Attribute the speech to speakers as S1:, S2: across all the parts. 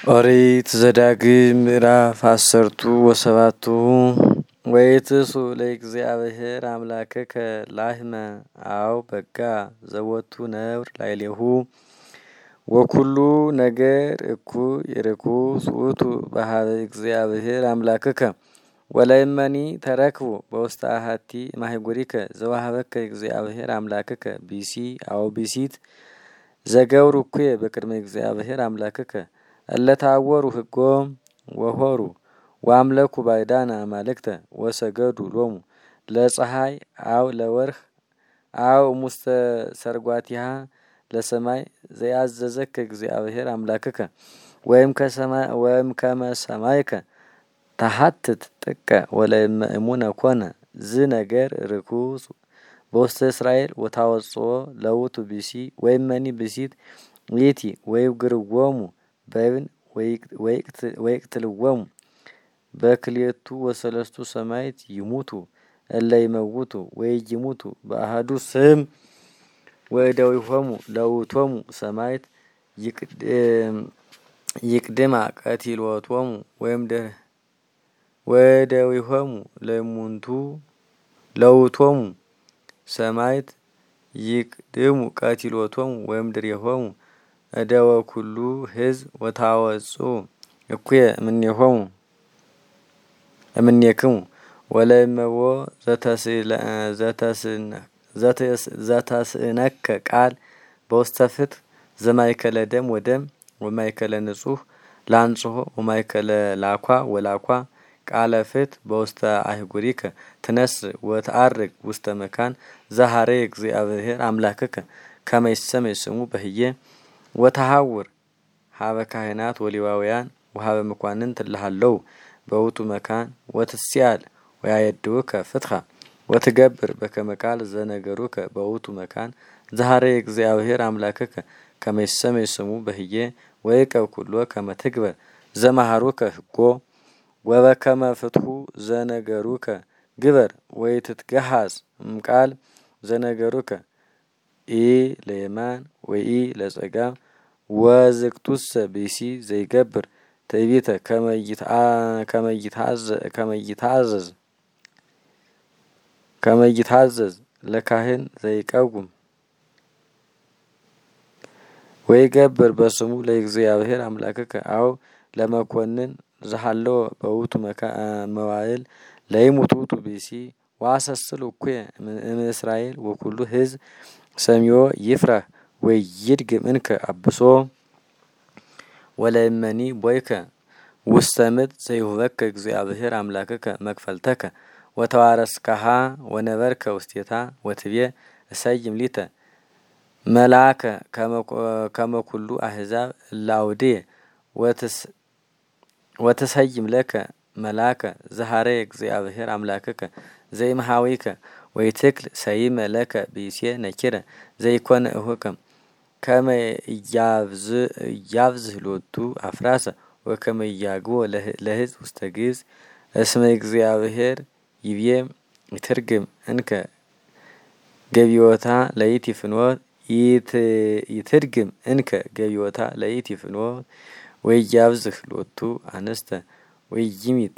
S1: ኦሪት ዘዳግም ምዕራፍ 17 ወይትሱ ለእግዚአብሔር አምላክከ ላህመ አው በጋ ዘወቱ ነብር ላይሌሁ ወኩሉ ነገር እኩይ ርኩስ ውእቱ በሀበ እግዚአብሔር አምላክከ ወለእመኒ ተረክቡ በውስተ አሐቲ ማህጉሪከ ዘወሀበከ እግዚአብሔር አምላክከ ቢሲ አው ቢሲት ዘገብሩ እኩየ በቅድመ እግዚአብሔር አምላክከ እለታወሩ ህጎም ወሆሩ ወአምለኩ ባይዳና አማልክተ ወሰገዱ ሎሙ ለፀሐይ አው ለወርህ አው ሙስተ ሰርጓቲሃ ለሰማይ ዘያዘዘከ እግዚአብሔር አምላክከ ወይም ከመሰማይከ ተሐትት ጥቀ ወለእመ እሙነ ኮነ ዝ ነገር ርኩስ በውስተ እስራኤል ወታወጽኦ ለውቱ ቢሲ ወይመኒ ቢሲት ይእቲ ወይግርዎሙ በብን ወይቅትልዎሙ በክልኤቱ ወሰለስቱ ሰማይት ይሙቱ እለ ይመውቱ ወይይሙቱ በአሐዱ ስም ወእደዊሆሙ ለውእቶሙ ሰማይት ይቅድማ ቀቲሎቶሙ ወእደዊሆሙ ለእሙንቱ ለውእቶሙ ሰማይት ይቅድሙ ቀቲሎቶሙ ወእምድሬሆሙ እደወ ኩሉ ህዝብ ወታወጹ እኩየ እምኔክሙ ወለእመዎ ዘተስእነከ ቃል በውስተ ፍትሕ ዘማእከለ ደም ወደም ወማእከለ ንጹሕ ለአንጽሖ ወማእከለ ላኳ ወላኳ ቃለ ፍትሕ በውስተ አህጉሪከ ትነስእ ወትዐርግ ውስተ መካን ዘሐሬ እግዚአብሔር አምላክከ ከመ ይሰመይ ስሙ በህዬ ወተሐውር ሀበ ካህናት ወሌዋውያን ወሀበ መኳንንት እልሃለው በውጡ መካን ወትስያል ወያየድውከ ፍትሐ ወትገብር በከመ ቃል ዘነገሩከ በውጡ መካን ዘሐሬ እግዚአብሔር አምላክከ ከመ ይሰመይ ስሙ በህዬ ወይቀብ ኩሎ ከመ ትግበር ዘመሃሩከ ህጎ ወበከመ ፍትሑ ዘነገሩከ ግበር ወይትትገሃጽ እምቃል ዘነገሩከ ኢ ለየማን ወኢ ለጸጋም ወዝክቱሰ ቢሲ ዘይገብር ትዕቢተ ከመ ይታዘዝ ለካህን ዘይቀውም ወይገብር በስሙ ለእግዚአብሔር አምላክከ አው ለመኮንን ዘሃለወ በውቱ መዋዕል ለይሙት ውእቱ ቢሲ ወአሰስሉ እኩየ እምእስራኤል ወኩሉ ህዝብ ሰሚዮ ይፍራህ ወይድግም እንከ አብሶ ወለእመኒ ቦይከ ውስተ ምድር ዘይሁበከ እግዚአብሔር አምላክከ መክፈልተከ ወተዋረስከሃ ወነበርከ ውስቴታ ወትቤ እሰይም ሊተ መላከ ከመ ኩሉ አሕዛብ እላውድየ ወትሰይም ለከ መላከ ዘሐሬ እግዚአብሔር አምላክከ ዘይመሃዊከ ወይትክል ሰይመ ለከ ብእሴ ነኪረ ዘይኮነ እሁከ ከመ ኢያብዝህ ሎቱ አፍራሰ ወከመ ኢያግቦ ለሕዝብ ውስተ ግብጽ እስመ እግዚአብሔር ይብዬ ይትርግም እንከ ገቢዮታ ለይእቲ ፍኖት ይትርግም እንከ ገቢዮታ ለይእቲ ፍኖት ወኢያብዝህ ሎቱ አንስተ ወይይሚጥ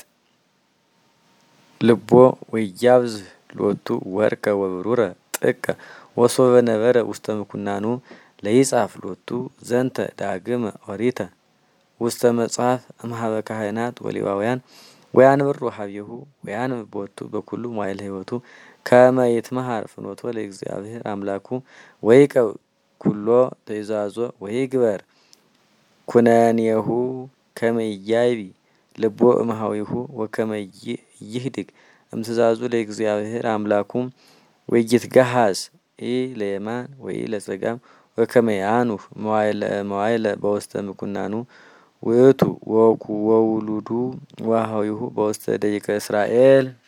S1: ልቦ ወኢያብዝህ ሎቱ ወርቀ ወብሩረ ጥቀ ወሶበ ነበረ ውስተ ምኩናኑ ለይጻፍ ሎቱ ዘንተ ዳግመ ኦሪተ ውስተ መጽሐፍ እምኀበ ካህናት ወሌዋውያን ወያንብር ሀቤሁ ወያንብብ ቦቱ በኩሉ መዋዕለ ሕይወቱ ከመ ይትመሃር ፍኖቶ ለእግዚአብሔር አምላኩ ወይቀብ ኩሎ ትእዛዞ ወይግበር ኩነኔሁ ከመ ኢያይቢ ልቦ እምኀዊሁ ወከመ ይህድግ እምትእዛዙ ለእግዚአብሔር አምላኩ ወይትገሃጽ ኢ ለየማን ወኢ ለጸጋም ወከመ ያኑህ መዋዕለ በውስተ ምኩናኑ ውእቱ ወውሉዱ ወኀዊሁ በውስተ ደቂቀ እስራኤል